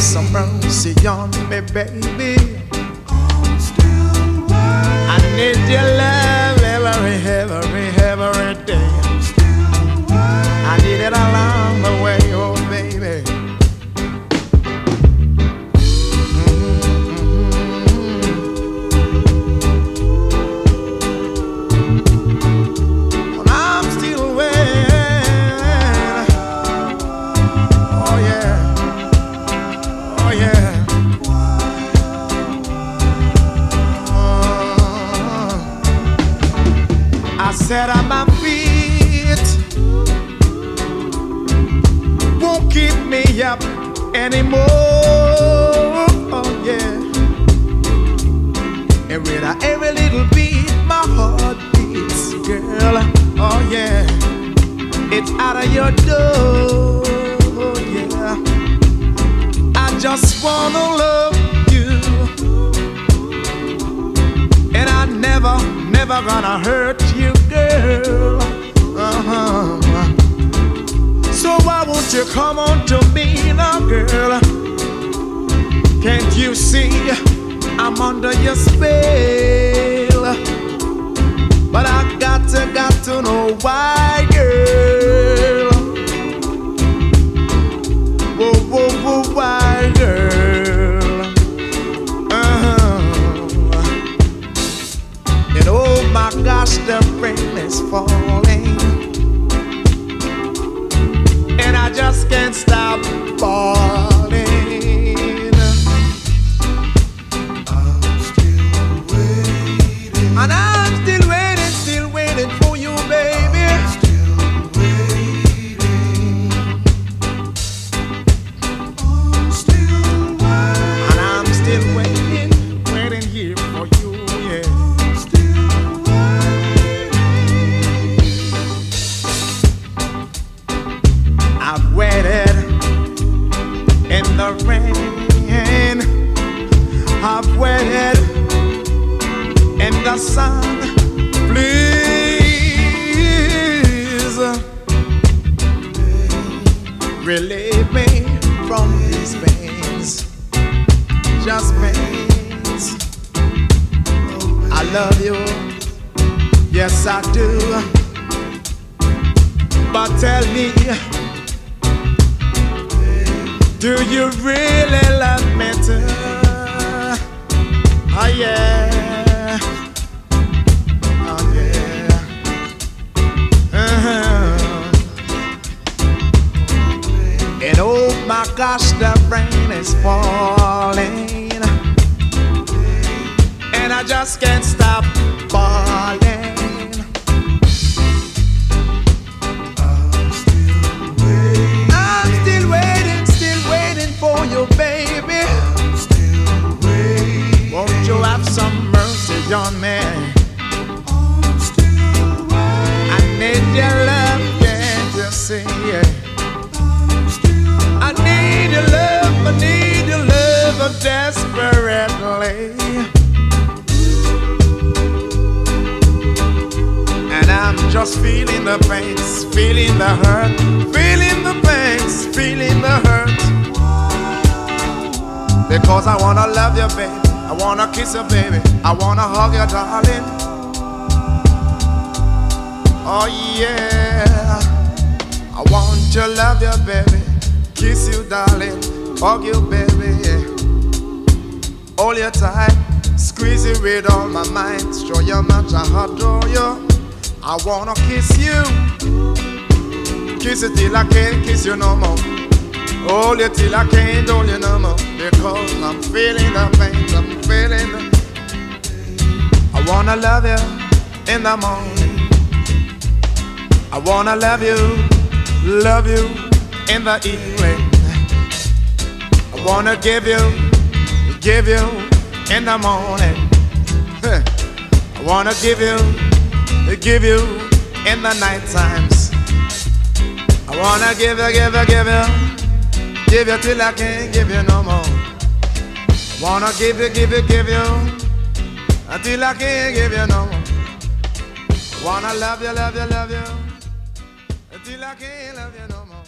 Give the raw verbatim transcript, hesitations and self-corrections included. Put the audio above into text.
some mercy on me, baby. I need your love every, every, every day. I need it along the way, oh baby. Set on my feet won't keep me up anymore. Oh yeah. And with every little beat, my heart beats, girl. Oh yeah. It's out of your door. Oh yeah. I just wanna love you, and I never, never gonna hurt you, girl. Uh-huh. So why won't you come on to me now, girl? Can't you see I'm under your spell? But I got to, got to know why, girl. Whoa, whoa, whoa, why, girl? Uh-huh. And oh my gosh, the rain is falling, and I just can't stop falling. I'm still waiting, and I'm still waiting, still waiting for you, baby. I'm still waiting. I'm still waiting, and I'm still waiting, waiting here for you, yeah. I've waited in the rain, I've waited in the sun. Please relieve me from these pains, just pains. I love you, yes I do, but tell me, do you really love me too? Oh yeah, oh yeah, uh-huh. And oh my gosh, the rain is falling, and I just can't stop falling. For you, baby, I'm still waiting. Won't you have some mercy on me? I'm still waiting. I need your love, can't you see it? I'm still I need your love, I need your love desperately. And I'm just feeling the pains, feeling the hurt, feeling the pains, feeling the hurt. Because I wanna love you, baby, I wanna kiss you, baby, I wanna hug you, darling. Oh yeah, I want to love you, baby, kiss you, darling, hug you, baby, yeah. Hold you tight, squeeze you with all my might, show you much I adore you. I wanna kiss you, kiss you till I can't kiss you no more. Hold you till I can't hold you no more, because I'm feeling the pain, I'm feeling the... I wanna love you in the morning, I wanna love you, love you in the evening. I wanna give you, give you in the morning. I wanna give you, give you in the night times. I wanna give you, give you, give you, give you till I can't give you no more. I wanna give you, give you, give you until I can't give you no more. I wanna love you, love you, love you until I can't love you no more.